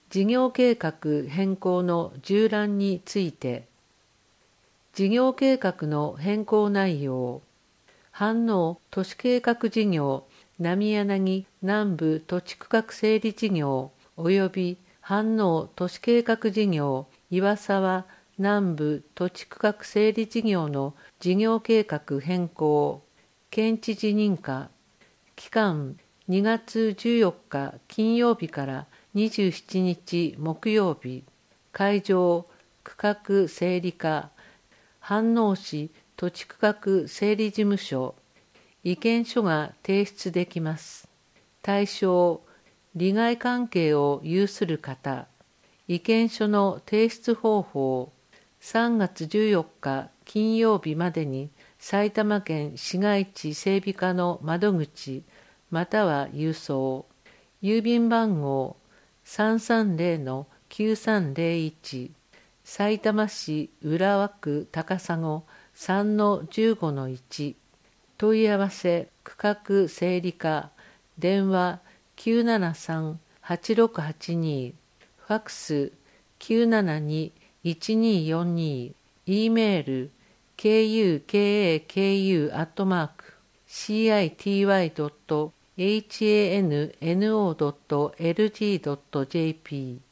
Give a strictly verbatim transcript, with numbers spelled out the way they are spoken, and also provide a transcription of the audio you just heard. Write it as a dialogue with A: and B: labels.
A: 事業計画変更の縦覧について、事業計画の変更内容、飯能都市計画事業浪柳南部土地区画整理事業及び飯能都市計画事業岩沢南部土地区画整理事業の事業計画変更、県知事認可、期間にがつじゅうよっか金曜日からにじゅうしちにち木曜日、会場区画整理課、飯能市土地区画整理事務所、意見書が提出できます。対象、利害関係を有する方、意見書の提出方法、さんがつじゅうよっか金曜日までに埼玉県市街地整備課の窓口または郵送、郵便番号 さんさんぜろのきゅうさんぜろいち、さいたま市浦和区高砂 さんのじゅうごのいち、問い合わせ区画整理課、電話 きゅうななさん はちろくはちに、ファックス きゅうななに いちによんに、E メール ケーユーケーエーケーユー アットマーク シーアイティーワイドットエイチエーエヌエヌオードットエルジードットジェーピー